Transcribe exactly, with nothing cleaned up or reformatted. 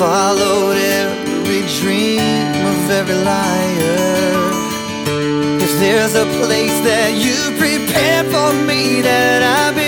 followed every dream of every liar. If there's a place that you prepared for me that I've been